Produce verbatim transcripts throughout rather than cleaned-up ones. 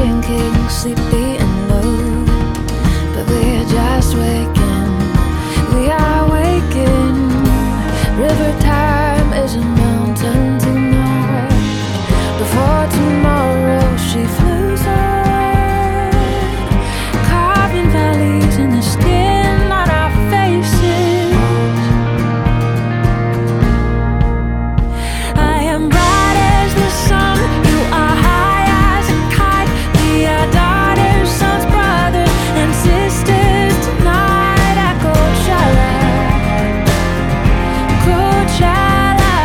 sinking, sleepy and low, but we're just waking, we are waking. River time is a mountain tonight. Before tomorrow she flew on, carving valleys in the skin on our faces. I am bright as the sun, you are high as a kite. We are daughters, sons, brothers, and sisters tonight at Coachella. Coachella.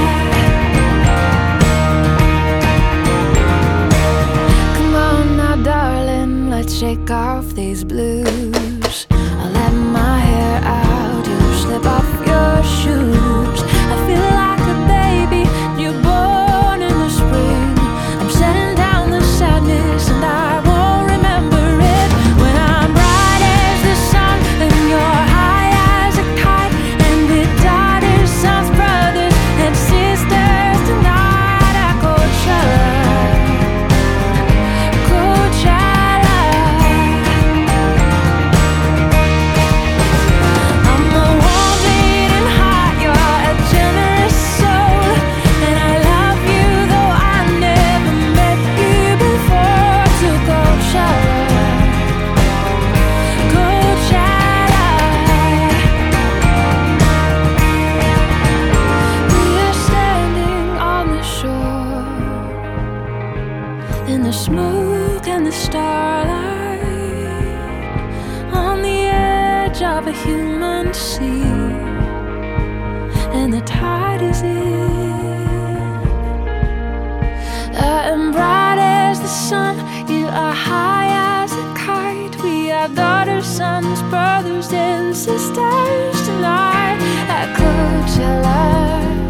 Come on now, darling, let's shake off these blues. I'll let my hair out, you slip off your shoes. I feel like a baby, newborn in the spring. I'm setting down the sadness and I won't remember it. When I'm bright as the sun and you're high as a kite, and we're daughters, sons, brothers, and sisters tonight at Coachella. Coachella. I'm a warm beating heart, you're a generous soul, and I love you though I never met you before. To Coachella. Coachella. We are standing on the shore, in the smoke and the starlight, on the edge of a human sea, and the tide is in. I am bright as the sun, you are high as a kite. We are daughters, sons, brothers, and sisters tonight at Coachella.